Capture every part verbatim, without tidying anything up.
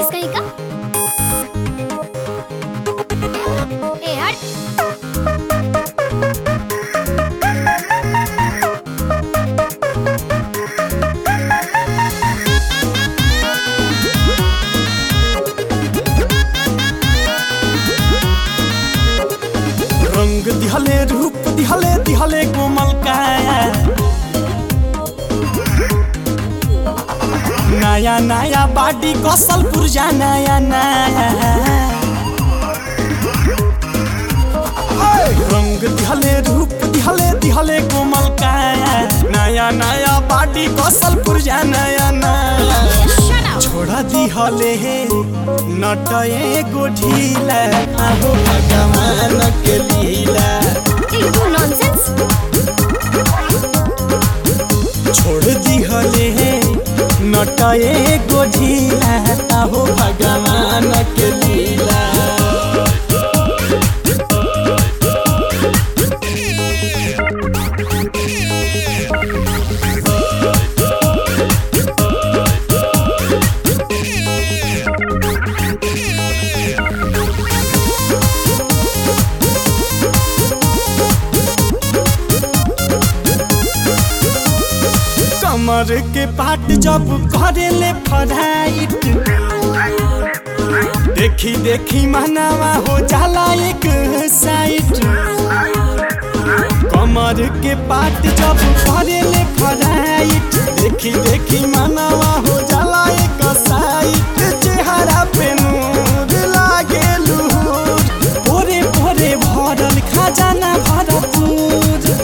बदतमीज कहीं का। ए हट। रंग दिहले रूप दिहले दिहले कोमल काया, नया नया बाडी कौशल पुरजा नया नया। रंग दिहले रूप दिहले दिहले कोमल काया, नया नया बाडी कौशल पुरजा नया नया। छोड़ा दिहले हे नटए गो ढीला, आहो भगवान के लीला। छोड़ दिहले हे नटए गो ढीला, आहो भगवान के लीला। कमर के पाट जब करेले फराइट, देखी देखी मनावा हो जाला एक साइड। कमर के पाट जब करेले फराइट, देखी देखी मनावा हो जाला एक साइड। चेहरा पे नूर लागे लूर, भोरे भोरे भरल खजाना भरपूर।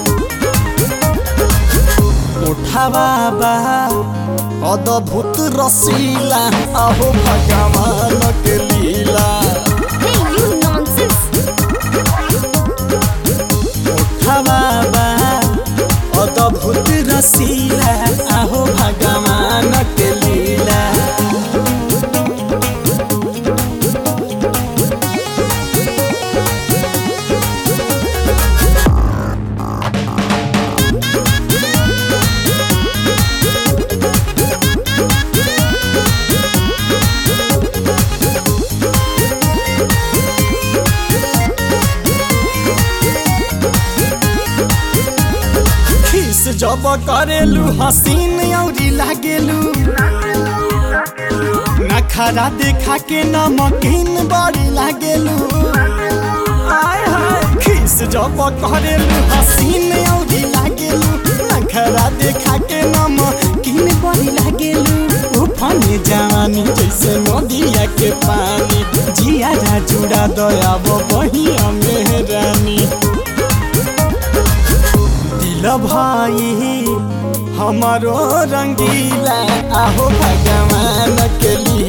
उठावा अद्भुत रसीला, आहो भगवान के लीला। उठावा अद्भुत रसीला, आहो भगवान के लीला। जब करेलू हसीन औरी लागेलू, नखरा देखा के नमकीन बड़ी लागेलू। आय हाय खीस जब करेलू हसीन औरी लागेलू, नखरा देखा के नमकीन बड़ी लागेलू। उफाने जवानी जैसे नदिया के पानी, जिया जुड़ा दया बहिया मेहरानी। भाई हमारो रंगीला, आहो भगवान के लिए।